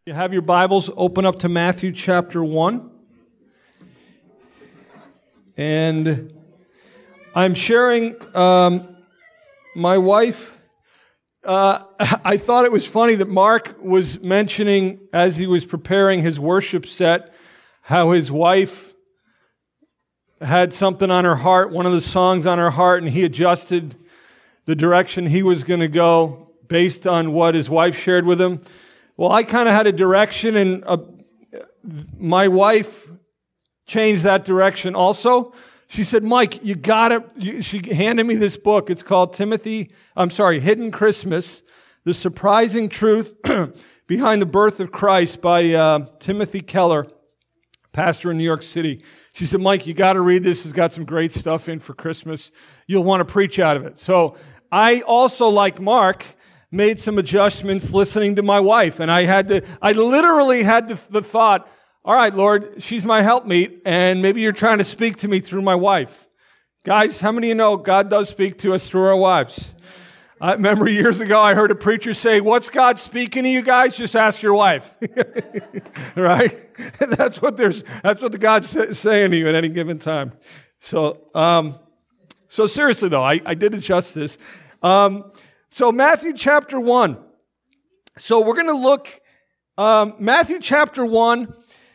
You have your Bibles open up to Matthew chapter 1. And I'm sharing my wife. I thought it was funny that Mark was mentioning as he was preparing his worship set how his wife had something on her heart, one of the songs on her heart, and he adjusted the direction he was going to go based on what his wife shared with him. Well, I kind of had a direction, and my wife changed that direction also. She said, Mike, she handed me this book. It's called Hidden Christmas, The Surprising Truth Behind the Birth of Christ by Timothy Keller, pastor in New York City. She said, Mike, you got to read this. It's got some great stuff in for Christmas. You'll want to preach out of it. So I also, like Mark, made some adjustments listening to my wife. And I literally had the thought, all right, Lord, she's my helpmeet, and maybe you're trying to speak to me through my wife. Guys, how many of you know God does speak to us through our wives? I remember years ago I heard a preacher say, what's God speaking to you guys? Just ask your wife. Right? That's what the God's saying to you at any given time. So seriously though, I did adjust this. So Matthew chapter 1. So we're going to look, Matthew chapter 1,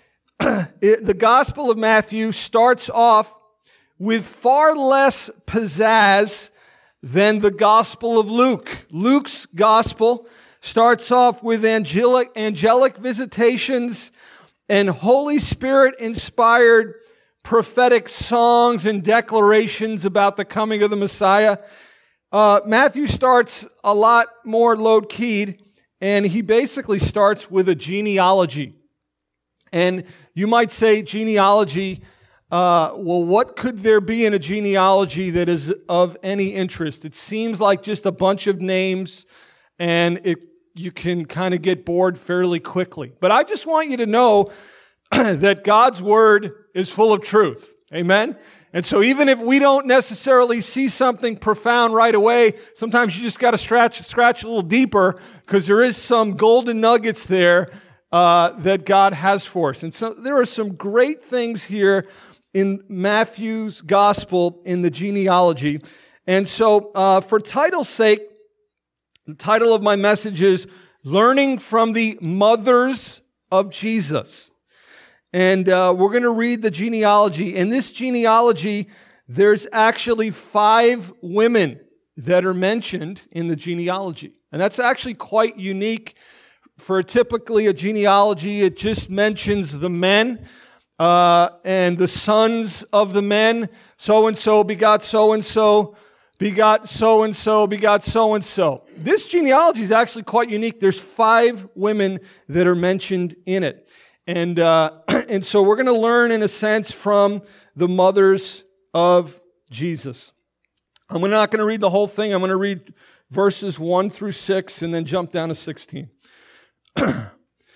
the Gospel of Matthew starts off with far less pizzazz than the Gospel of Luke. Luke's Gospel starts off with angelic visitations and Holy Spirit-inspired prophetic songs and declarations about the coming of the Messiah. Matthew starts a lot more low-keyed, and he basically starts with a genealogy. And you might say genealogy, well, what could there be in a genealogy that is of any interest? It seems like just a bunch of names, and you can kind of get bored fairly quickly. But I just want you to know that God's Word is full of truth. Amen? And so even if we don't necessarily see something profound right away, sometimes you just got to scratch a little deeper because there is some golden nuggets there that God has for us. And so there are some great things here in Matthew's gospel in the genealogy. And so for title's sake, the title of my message is Learning from the Mothers of Jesus. And we're going to read the genealogy. In this genealogy, there's actually 5 women that are mentioned in the genealogy. And that's actually quite unique. For typically a genealogy, it just mentions the men and the sons of the men. So-and-so begot so-and-so, begot so-and-so, begot so-and-so. This genealogy is actually quite unique. There's 5 women that are mentioned in it. And so we're going to learn, in a sense, from the mothers of Jesus. I'm not going to read the whole thing. I'm going to read verses 1 through 6 and then jump down to 16. The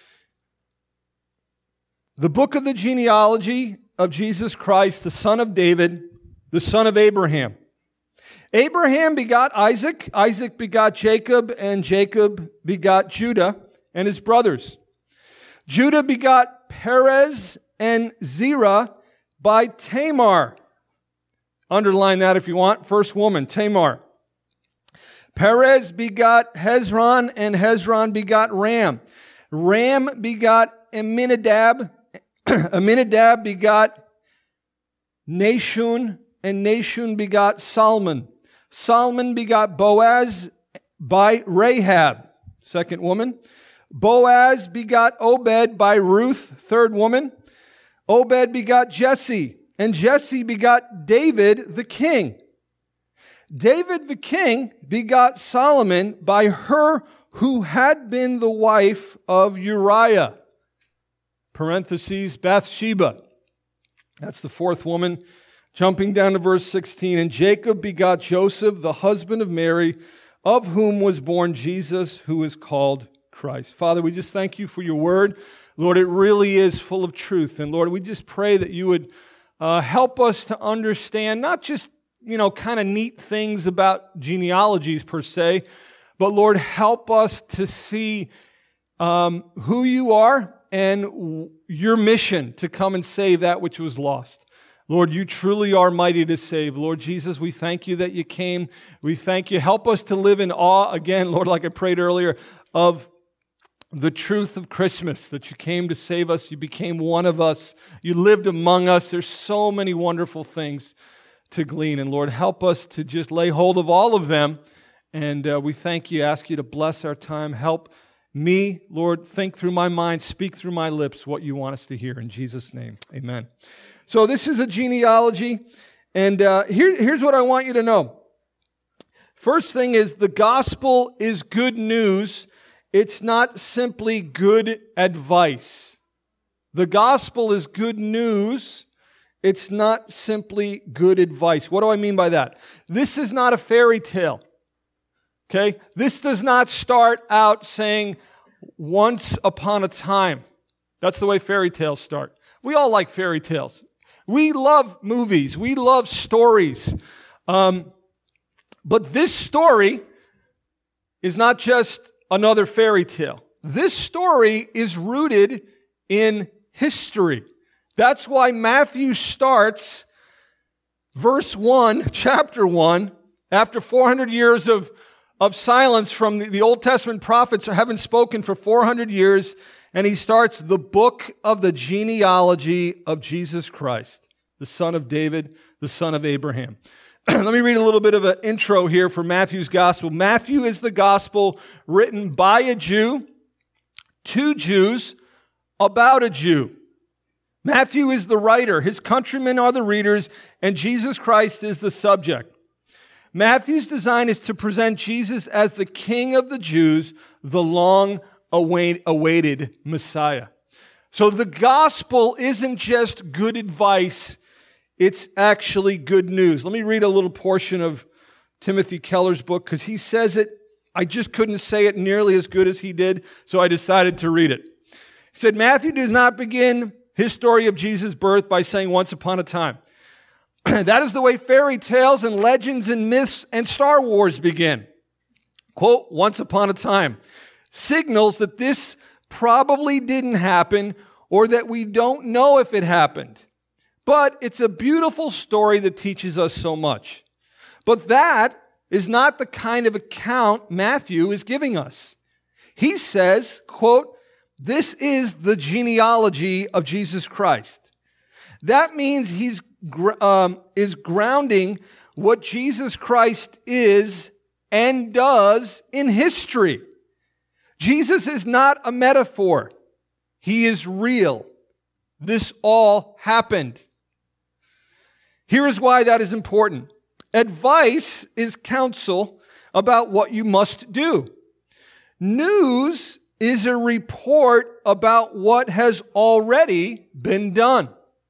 book of the genealogy of Jesus Christ, the son of David, the son of Abraham. Abraham begot Isaac, Isaac begot Jacob, and Jacob begot Judah and his brothers. Judah begot Perez and Zerah by Tamar. Underline that if you want. First woman, Tamar. Perez begot Hezron, and Hezron begot Ram. Ram begot Amminadab. Amminadab begot Nashun, and Nashun begot Salmon. Salmon begot Boaz by Rahab, second woman. Boaz begot Obed by Ruth, third woman. Obed begot Jesse, and Jesse begot David the king. David the king begot Solomon by her who had been the wife of Uriah. Parentheses, Bathsheba. That's the fourth woman. Jumping down to verse 16. And Jacob begot Joseph, the husband of Mary, of whom was born Jesus, who is called Christ. Father, we just thank you for your word. Lord, it really is full of truth. And Lord, we just pray that you would help us to understand not just, kind of neat things about genealogies per se, but Lord, help us to see who you are and your mission to come and save that which was lost. Lord, you truly are mighty to save. Lord Jesus, we thank you that you came. We thank you. Help us to live in awe again, Lord, like I prayed earlier, of the truth of Christmas, that you came to save us. You became one of us. You lived among us. There's so many wonderful things to glean. And Lord, help us to just lay hold of all of them. And we thank you, ask you to bless our time. Help me, Lord, think through my mind, speak through my lips what you want us to hear. In Jesus' name, amen. So this is a genealogy, and here's what I want you to know. First thing is, the gospel is good news. It's not simply good advice. The gospel is good news. It's not simply good advice. What do I mean by that? This is not a fairy tale. Okay? This does not start out saying, once upon a time. That's the way fairy tales start. We all like fairy tales. We love movies. We love stories. But this story is not just another fairy tale. This story is rooted in history. That's why Matthew starts verse 1, chapter 1, after 400 years of silence from the Old Testament prophets haven't spoken for 400 years, and he starts the book of the genealogy of Jesus Christ, the son of David, the son of Abraham. Let me read a little bit of an intro here for Matthew's gospel. Matthew is the gospel written by a Jew, to Jews, about a Jew. Matthew is the writer, his countrymen are the readers, and Jesus Christ is the subject. Matthew's design is to present Jesus as the King of the Jews, the long-awaited Messiah. So the gospel isn't just good advice, it's actually good news. Let me read a little portion of Timothy Keller's book, because he says it, I just couldn't say it nearly as good as he did, so I decided to read it. He said, Matthew does not begin his story of Jesus' birth by saying once upon a time. That is the way fairy tales and legends and myths and Star Wars begin. Quote, once upon a time, signals that this probably didn't happen or that we don't know if it happened. But it's a beautiful story that teaches us so much. But that is not the kind of account Matthew is giving us. He says, quote, this is the genealogy of Jesus Christ. That means he's grounding what Jesus Christ is and does in history. Jesus is not a metaphor. He is real. This all happened. Here is why that is important. Advice is counsel about what you must do. News is a report about what has already been done.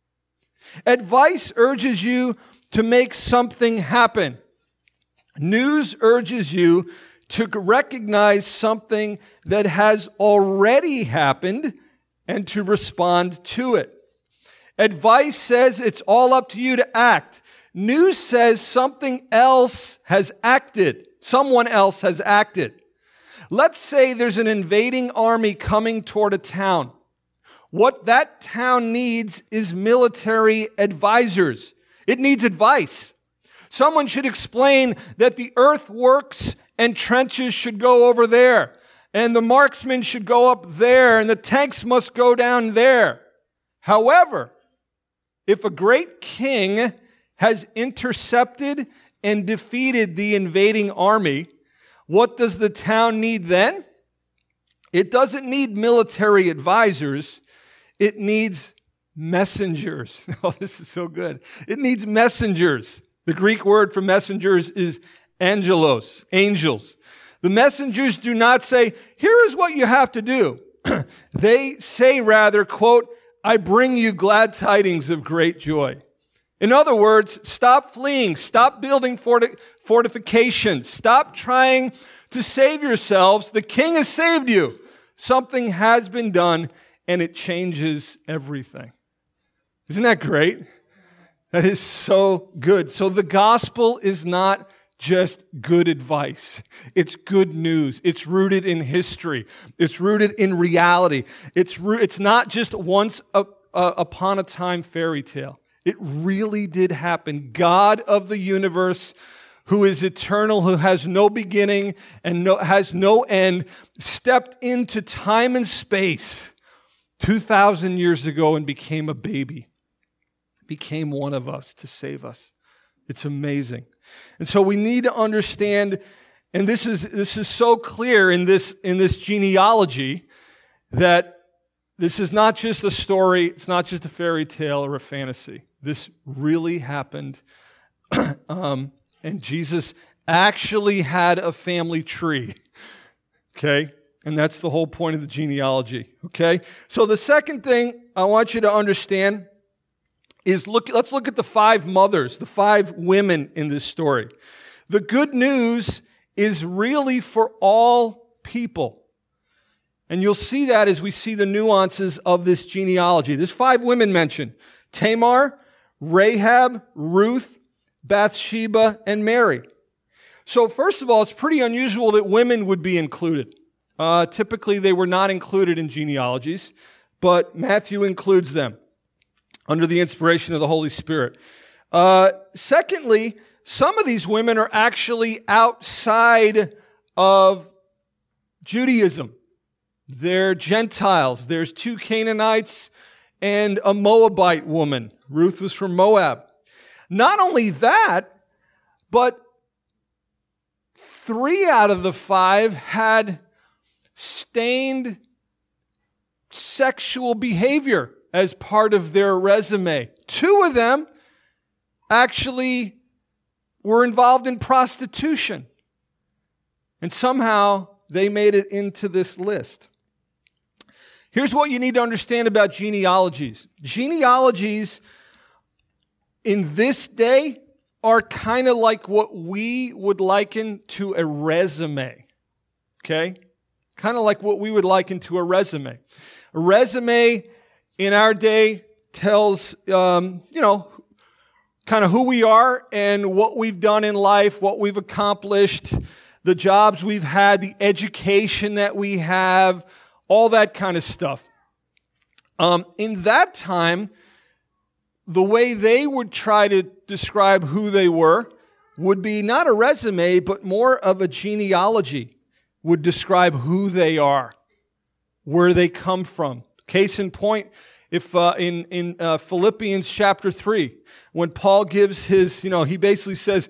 Advice urges you to make something happen. News urges you to recognize something that has already happened and to respond to it. Advice says it's all up to you to act. News says something else has acted. Someone else has acted. Let's say there's an invading army coming toward a town. What that town needs is military advisors. It needs advice. Someone should explain that the earthworks and trenches should go over there, and the marksmen should go up there, and the tanks must go down there. However, if a great king has intercepted and defeated the invading army, what does the town need then? It doesn't need military advisors. It needs messengers. Oh, this is so good. It needs messengers. The Greek word for messengers is angelos, angels. The messengers do not say, here is what you have to do. They say rather, quote, I bring you glad tidings of great joy. In other words, stop fleeing, stop building fortifications, stop trying to save yourselves. The king has saved you. Something has been done, and it changes everything. Isn't that great? That is so good. So the gospel is not just good advice. It's good news. It's rooted in history. It's rooted in reality. It's not just once upon a time fairy tale. It really did happen. God of the universe, who is eternal, who has no beginning and has no end, stepped into time and space 2,000 years ago and became a baby, became one of us to save us. It's amazing. And so we need to understand, and this is so clear in this genealogy, that this is not just a story, it's not just a fairy tale or a fantasy. This really happened, and Jesus actually had a family tree, okay? And that's the whole point of the genealogy, okay? So the second thing I want you to understand is let's look at the 5 mothers, the 5 women in this story. The good news is really for all people. And you'll see that as we see the nuances of this genealogy. There's 5 women mentioned: Tamar, Rahab, Ruth, Bathsheba, and Mary. So first of all, it's pretty unusual that women would be included. Typically, they were not included in genealogies, but Matthew includes them under the inspiration of the Holy Spirit. Secondly, some of these women are actually outside of Judaism. They're Gentiles. There's 2 Canaanites and a Moabite woman. Ruth was from Moab. Not only that, but 3 out of the 5 had stained sexual behavior as part of their resume. 2 of them actually were involved in prostitution. And somehow they made it into this list. Here's what you need to understand about genealogies. Genealogies in this day are kind of like what we would liken to a resume. Okay? Kind of like what we would liken to a resume. A resume in our day tells, kind of who we are and what we've done in life, what we've accomplished, the jobs we've had, the education that we have, all that kind of stuff. In that time, the way they would try to describe who they were would be not a resume, but more of a genealogy, would describe who they are, where they come from. Case in point, if in Philippians chapter 3, when Paul gives his, he basically says,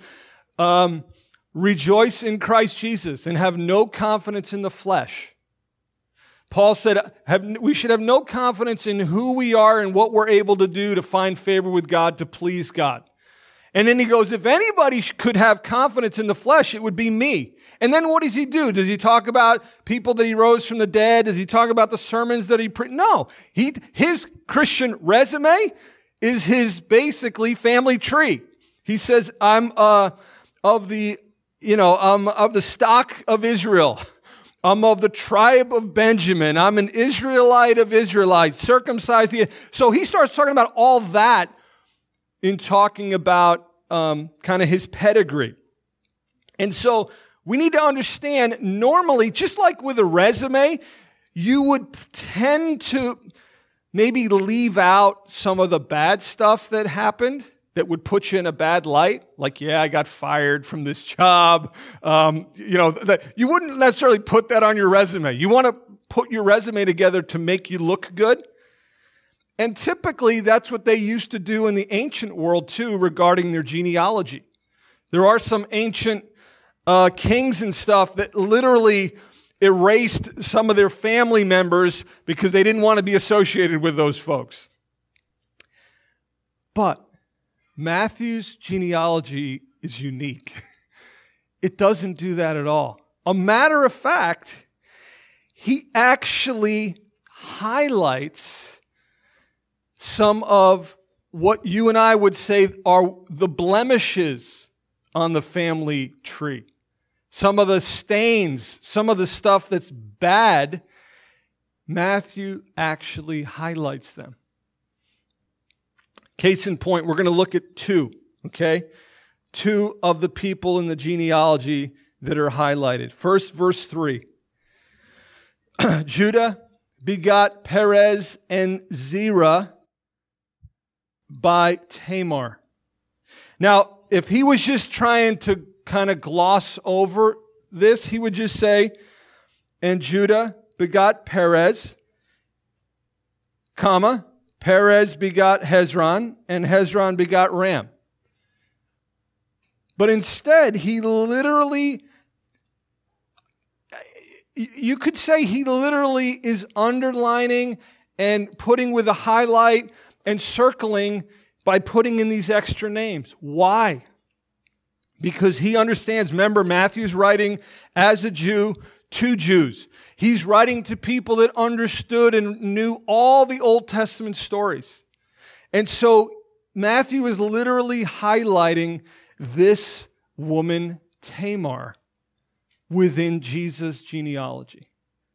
rejoice in Christ Jesus and have no confidence in the flesh. Paul said we should have no confidence in who we are and what we're able to do to find favor with God, to please God. And then he goes, if anybody could have confidence in the flesh, it would be me. And then what does he do? Does he talk about people that he rose from the dead? Does he talk about the sermons that he preached? No. His Christian resume is his basically family tree. He says, I'm of the stock of Israel. I'm of the tribe of Benjamin. I'm an Israelite of Israelites, circumcised. So he starts talking about all that in talking about kind of his pedigree. And so we need to understand, normally, just like with a resume, you would tend to maybe leave out some of the bad stuff that happened that would put you in a bad light. Like, I got fired from this job. That you wouldn't necessarily put that on your resume. You want to put your resume together to make you look good. And typically, that's what they used to do in the ancient world, too, regarding their genealogy. There are some ancient kings and stuff that literally erased some of their family members because they didn't want to be associated with those folks. But Matthew's genealogy is unique. It doesn't do that at all. A matter of fact, he actually highlights some of what you and I would say are the blemishes on the family tree. Some of the stains, some of the stuff that's bad, Matthew actually highlights them. Case in point, we're going to look at 2, okay? two of the people in the genealogy that are highlighted. First, verse 3. Judah begot Perez and Zerah by Tamar. Now, if he was just trying to kind of gloss over this, he would just say, and Judah begot Perez, comma, Perez begot Hezron, and Hezron begot Ram. But instead, he literally, you could say he literally is underlining and putting with a highlight and circling by putting in these extra names. Why? Because he understands, remember, Matthew's writing as a Jew to Jews. He's writing to people that understood and knew all the Old Testament stories. And so Matthew is literally highlighting this woman, Tamar, within Jesus' genealogy.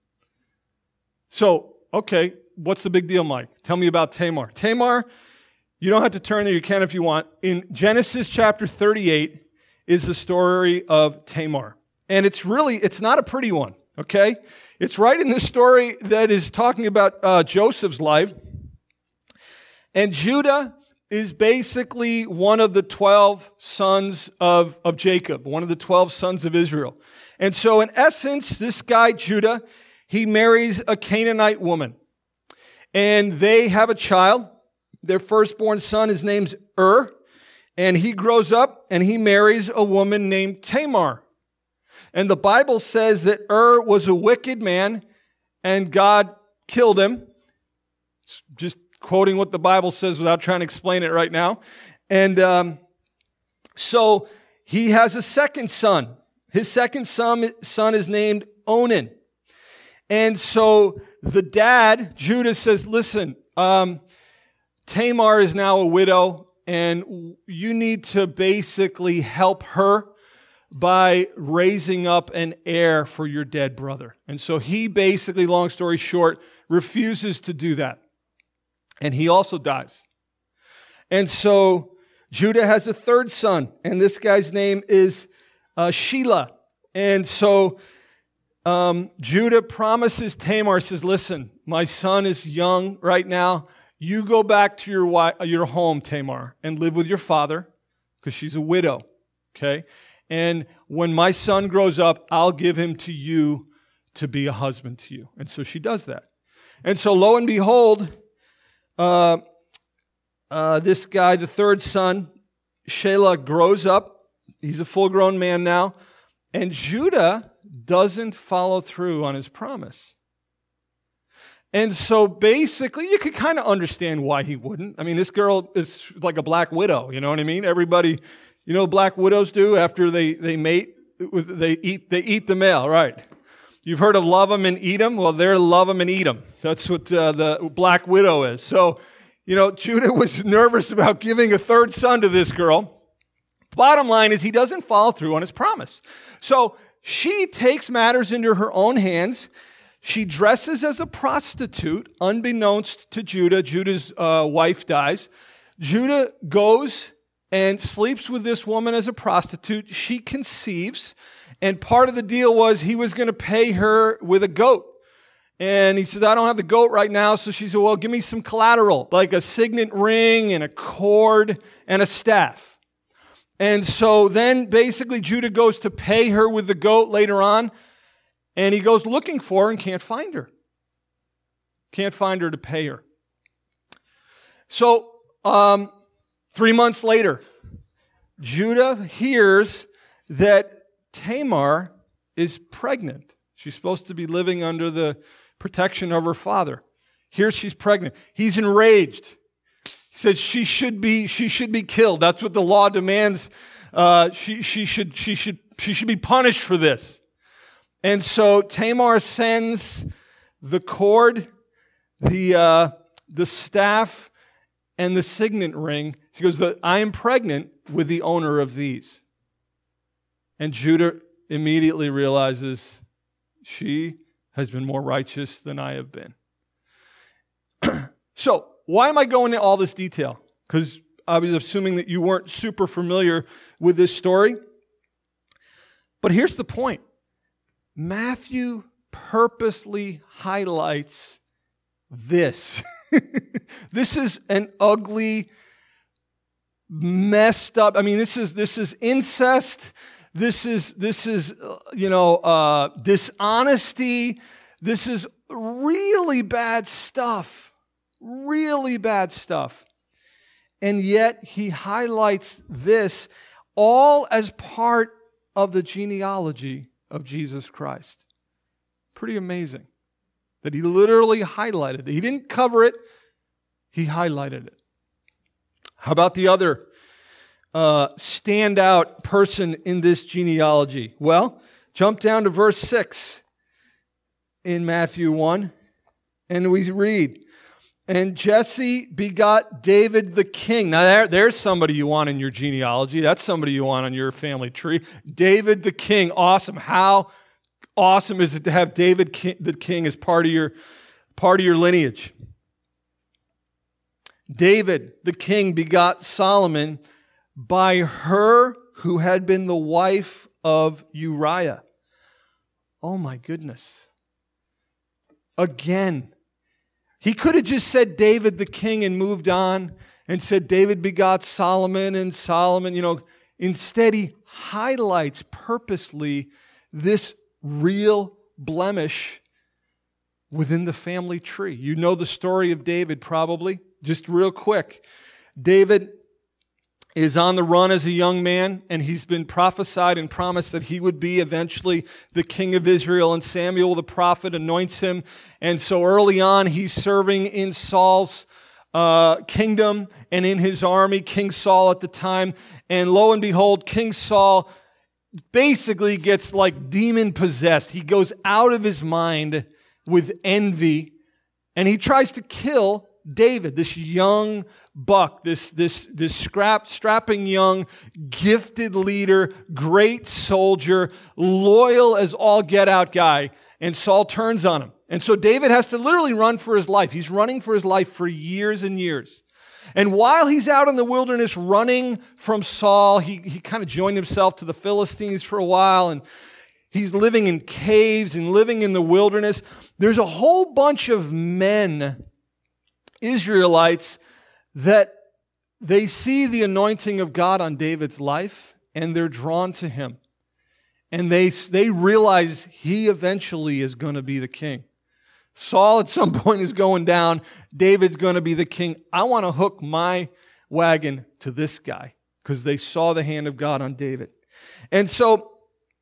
So, okay, what's the big deal, Mike? Tell me about Tamar. Tamar, you don't have to turn there, you can if you want. In Genesis chapter 38 is the story of Tamar. And it's not a pretty one, okay? It's right in the story that is talking about Joseph's life. And Judah is basically one of the 12 sons of Jacob, one of the 12 sons of Israel. And so in essence, this guy, Judah, he marries a Canaanite woman. And they have a child. Their firstborn son is named and he grows up and he marries a woman named Tamar. And the Bible says that was a wicked man and God killed him. It's just quoting what the Bible says without trying to explain it right now. And so he has a second son. His second son is named Onan. And so the dad, Judah, says, listen, Tamar is now a widow, and you need to basically help her by raising up an heir for your dead brother. And so he basically, long story short, refuses to do that. And he also dies. And so Judah has a third son, and this guy's name is Shelah. And so Judah promises Tamar, says, listen, my son is young right now. You go back to your home, Tamar, and live with your father, because she's a widow, okay? And when my son grows up, I'll give him to you to be a husband to you. And so she does that. And so lo and behold, this guy, the third son, Shelah, grows up. He's a full-grown man now. And Judah doesn't follow through on his promise. And so basically, you could kind of understand why he wouldn't. I mean, this girl is like a black widow, you know what I mean? Everybody, you know what black widows do after they mate? They eat the male, right? You've heard of love them and eat them? Well, they're love them and eat them. That's what the black widow is. So, you know, Judah was nervous about giving a third son to this girl. Bottom line is he doesn't follow through on his promise. So she takes matters into her own hands. She dresses as a prostitute, unbeknownst to Judah. Judah's wife dies. Judah goes and sleeps with this woman as a prostitute. She conceives, and part of the deal was he was going to pay her with a goat. And he said, I don't have the goat right now. So she said, well, give me some collateral, like a signet ring and a cord and a staff. And so then basically Judah goes to pay her with the goat later on. And he goes looking for her and can't find her. Can't find her to pay her. So 3 months later, Judah hears that Tamar is pregnant. She's supposed to be living under the protection of her father. Here she's pregnant. He's enraged. He says she should be killed. That's what the law demands. She should be punished for this. And so Tamar sends the cord, the staff, and the signet ring. She goes, I am pregnant with the owner of these. And Judah immediately realizes she has been more righteous than I have been. So, why am I going into all this detail? Because I was assuming that you weren't super familiar with this story. But here's the point. Matthew purposely highlights this. This is an ugly, messed up. I mean, this is incest. This is dishonesty. This is really bad stuff. Really bad stuff. And yet he highlights this all as part of the genealogy of Jesus Christ. Pretty amazing that he literally highlighted it. He didn't cover it, he highlighted it. How about the other standout person in this genealogy? Well, jump down to verse 6 in Matthew 1, and we read, "And Jesse begot David the king." Now there's somebody you want in your genealogy. That's somebody you want on your family tree. David the king. Awesome. How awesome is it to have David the king as part of your lineage? David the king begot Solomon by her who had been the wife of Uriah. Oh my goodness. Again, he could have just said David the king and moved on and said David begot Solomon and Solomon, Instead, he highlights purposely this real blemish within the family tree. You know the story of David probably. Just real quick. David is on the run as a young man, and he's been prophesied and promised that he would be eventually the king of Israel, and Samuel the prophet anoints him. And so early on, he's serving in Saul's kingdom and in his army, King Saul at the time. And lo and behold, King Saul basically gets like demon possessed. He goes out of his mind with envy, and he tries to kill David, this young buck, this strapping young, gifted leader, great soldier, loyal as all get out guy. And Saul turns on him. And so David has to literally run for his life. He's running for his life for years and years. And while he's out in the wilderness running from Saul, he kind of joined himself to the Philistines for a while, and he's living in caves and living in the wilderness. There's a whole bunch of men, Israelites, that they see the anointing of God on David's life, and they're drawn to him. And they realize he eventually is going to be the king. Saul at some point is going down. David's going to be the king. I want to hook my wagon to this guy because they saw the hand of God on David. And so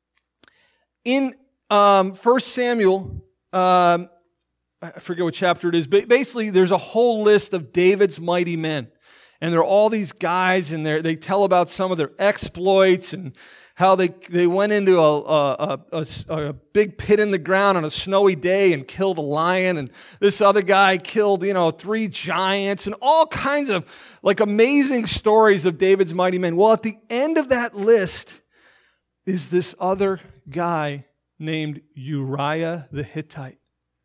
in 1 Samuel, I forget what chapter it is, but basically there's a whole list of David's mighty men. And there are all these guys, and they tell about some of their exploits and how they went into a big pit in the ground on a snowy day and killed a lion, and this other guy killed 3 giants, and all kinds of like amazing stories of David's mighty men. Well, at the end of that list is this other guy named Uriah the Hittite.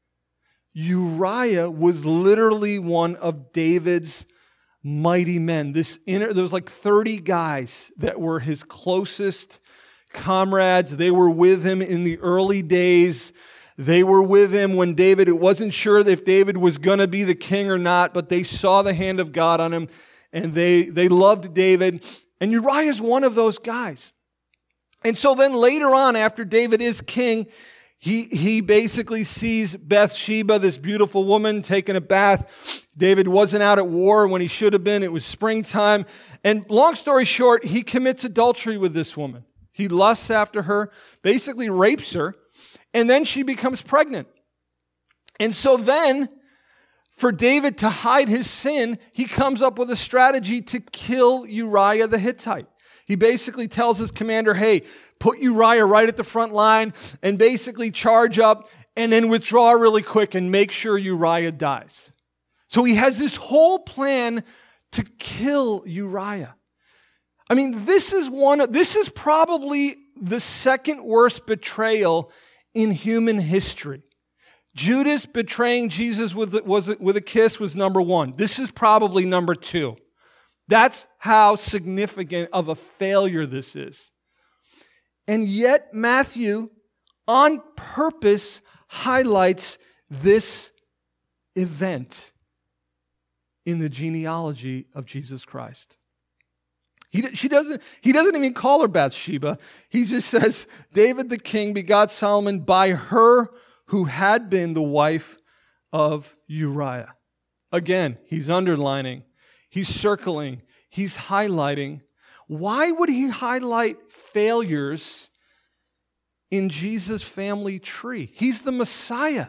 Uriah was literally one of David's mighty men. There was like 30 guys that were his closest comrades. They were with him in the early days. They were with him when David, it wasn't sure if David was going to be the king or not, but they saw the hand of God on him, and they loved David. And Uriah is one of those guys. And so then later on, after David is king, he basically sees Bathsheba, this beautiful woman, taking a bath. David wasn't out at war when he should have been. It was springtime. And long story short, he commits adultery with this woman. He lusts after her, basically rapes her, and then she becomes pregnant. And so then, for David to hide his sin, he comes up with a strategy to kill Uriah the Hittite. He basically tells his commander, hey, put Uriah right at the front line and basically charge up and then withdraw really quick and make sure Uriah dies. So he has this whole plan to kill Uriah. I mean, this is probably the second worst betrayal in human history. Judas betraying Jesus with a kiss was number 1. This is probably number 2. That's how significant of a failure this is. And yet Matthew, on purpose, highlights this event in the genealogy of Jesus Christ. He doesn't even call her Bathsheba. He just says, David the king begot Solomon by her who had been the wife of Uriah. Again, he's underlining, he's circling, he's highlighting. Why would he highlight failures in Jesus' family tree? He's the Messiah.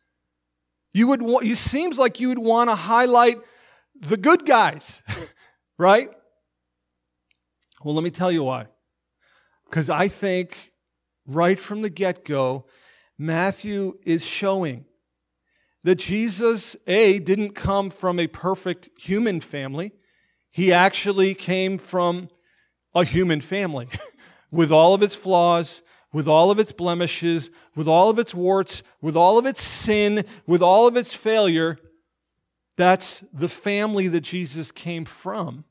It seems like you would want to highlight the good guys, right? Well, let me tell you why. Because I think right from the get-go, Matthew is showing that Jesus, didn't come from a perfect human family. He actually came from a human family with all of its flaws, with all of its blemishes, with all of its warts, with all of its sin, with all of its failure. That's the family that Jesus came from.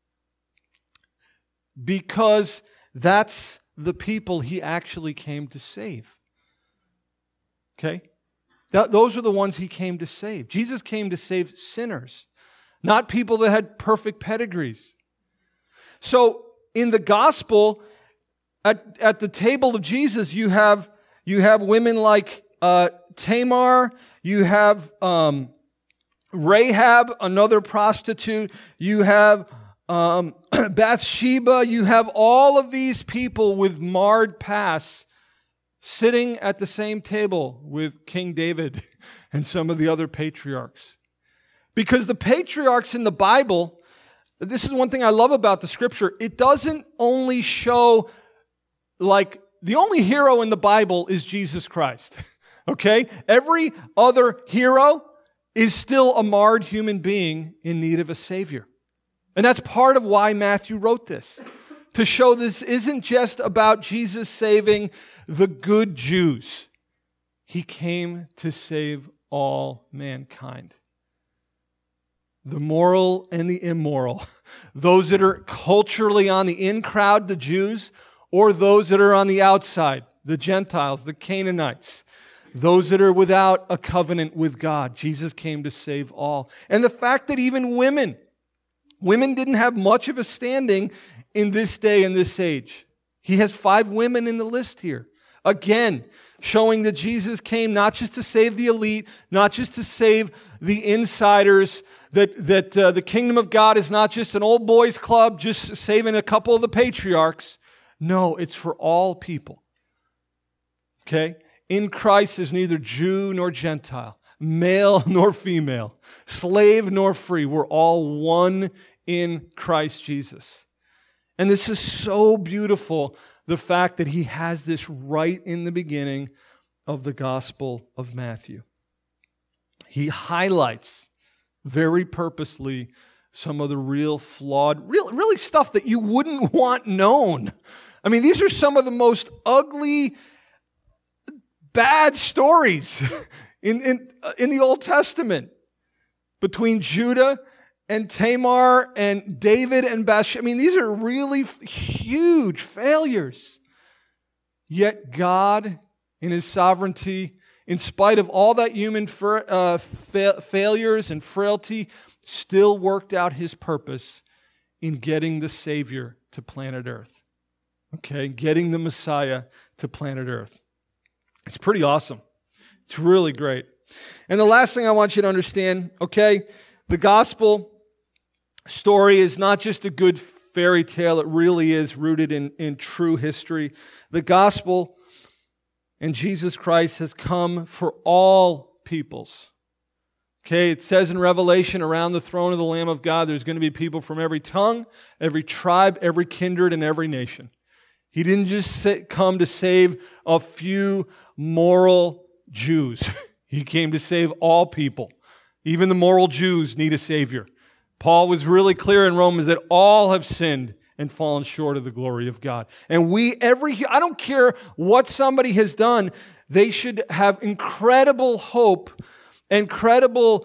Because that's the people he actually came to save. Okay? Those are the ones he came to save. Jesus came to save sinners, not people that had perfect pedigrees. So in the gospel, at the table of Jesus, you have women like Tamar, you have Rahab, another prostitute, you have Bathsheba, you have all of these people with marred pasts sitting at the same table with King David and some of the other patriarchs. Because the patriarchs in the Bible, this is one thing I love about the scripture, it doesn't only show, like, the only hero in the Bible is Jesus Christ. Okay? Every other hero is still a marred human being in need of a Savior. And that's part of why Matthew wrote this. To show this isn't just about Jesus saving the good Jews. He came to save all mankind. The moral and the immoral. Those that are culturally on the in crowd, the Jews, or those that are on the outside, the Gentiles, the Canaanites. Those that are without a covenant with God. Jesus came to save all. And the fact that even women didn't have much of a standing in this day and this age. He has 5 women in the list here. Again, showing that Jesus came not just to save the elite, not just to save the insiders, that the kingdom of God is not just an old boys club, just saving a couple of the patriarchs. No, it's for all people. Okay? In Christ is neither Jew nor Gentile, male nor female, slave nor free. We're all one in Christ Jesus. And this is so beautiful, the fact that he has this right in the beginning of the Gospel of Matthew. He highlights very purposely some of the real flawed, really stuff that you wouldn't want known. I mean, these are some of the most ugly, bad stories in the Old Testament between Judah and Tamar and David and Bathsheba. I mean, these are really huge failures. Yet God, in His sovereignty, in spite of all that human failures and frailty, still worked out His purpose in getting the Savior to planet Earth. Okay, getting the Messiah to planet Earth. It's pretty awesome. It's really great. And the last thing I want you to understand, okay, the gospel story is not just a good fairy tale. It really is rooted in true history. The gospel and Jesus Christ has come for all peoples. Okay, it says in Revelation, around the throne of the Lamb of God, there's going to be people from every tongue, every tribe, every kindred, and every nation. He didn't just come to save a few moral Jews. He came to save all people. Even the moral Jews need a Savior. Paul was really clear in Romans that all have sinned and fallen short of the glory of God. And I don't care what somebody has done, they should have incredible hope, incredible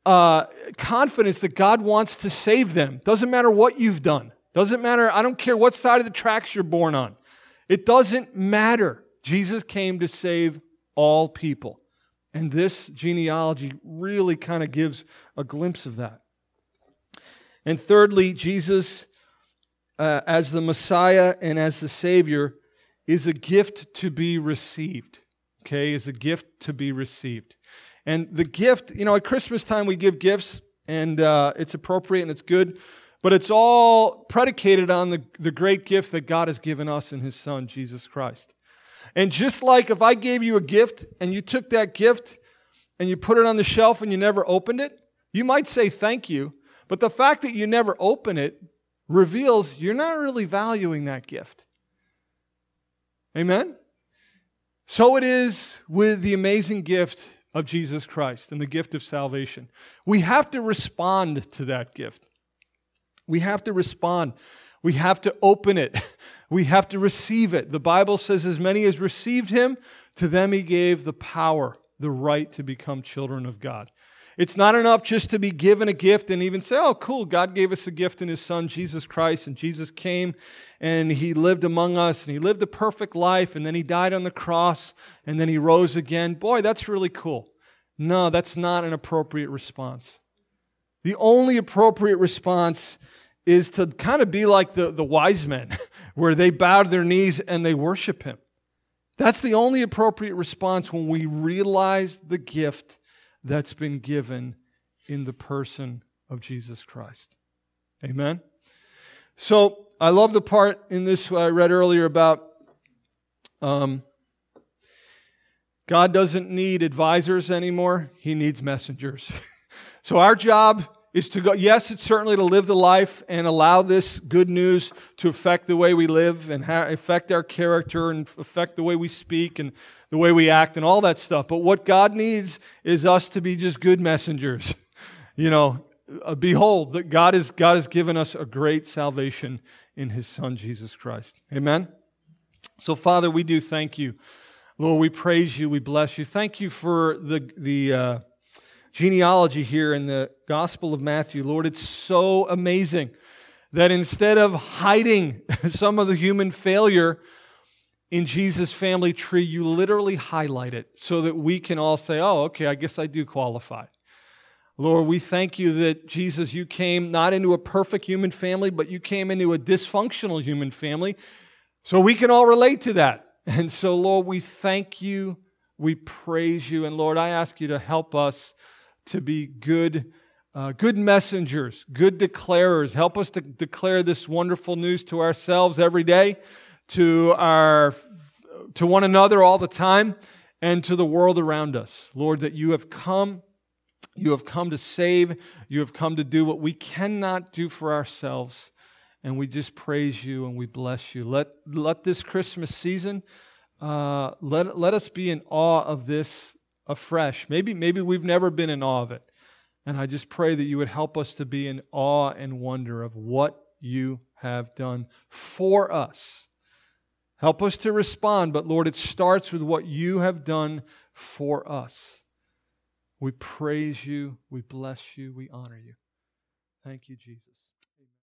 confidence that God wants to save them. Doesn't matter what you've done. Doesn't matter, I don't care what side of the tracks you're born on. It doesn't matter. Jesus came to save all people. And this genealogy really kind of gives a glimpse of that. And thirdly, Jesus, as the Messiah and as the Savior, is a gift to be received. Okay, is a gift to be received. And the gift, at Christmas time we give gifts, and it's appropriate and it's good, but it's all predicated on the great gift that God has given us in His Son, Jesus Christ. And just like if I gave you a gift and you took that gift and you put it on the shelf and you never opened it, you might say thank you, but the fact that you never open it reveals you're not really valuing that gift. Amen? So it is with the amazing gift of Jesus Christ and the gift of salvation. We have to respond to that gift. We have to respond. We have to open it. We have to receive it. The Bible says, as many as received Him, to them He gave the power, the right to become children of God. It's not enough just to be given a gift and even say, oh, cool, God gave us a gift in His Son, Jesus Christ, and Jesus came and He lived among us and He lived a perfect life and then He died on the cross and then He rose again. Boy, that's really cool. No, that's not an appropriate response. The only appropriate response is to kind of be like the wise men, where they bowed their knees and they worship Him. That's the only appropriate response when we realize the gift that's been given in the person of Jesus Christ. Amen? So, I love the part in this I read earlier about God doesn't need advisors anymore. He needs messengers. So our job is to go, yes, it's certainly to live the life and allow this good news to affect the way we live and affect our character and affect the way we speak and the way we act and all that stuff. But what God needs is us to be just good messengers. Behold, that God has given us a great salvation in His Son, Jesus Christ. Amen? So, Father, we do thank You. Lord, we praise You. We bless You. Thank You for the genealogy here in the Gospel of Matthew. Lord, it's so amazing that instead of hiding some of the human failure in Jesus' family tree, You literally highlight it so that we can all say, oh, okay, I guess I do qualify. Lord, we thank You that, Jesus, You came not into a perfect human family, but You came into a dysfunctional human family, so we can all relate to that. And so, Lord, we thank You, we praise You, and Lord, I ask You to help us to be good messengers, good declarers. Help us to declare this wonderful news to ourselves every day, to one another all the time, and to the world around us. Lord, that You have come to save, You have come to do what we cannot do for ourselves, and we just praise You and we bless You. Let this Christmas season, let us be in awe of this afresh. Maybe we've never been in awe of it. And I just pray that You would help us to be in awe and wonder of what You have done for us. Help us to respond, but Lord, it starts with what You have done for us. We praise You, we bless You, we honor You. Thank You, Jesus.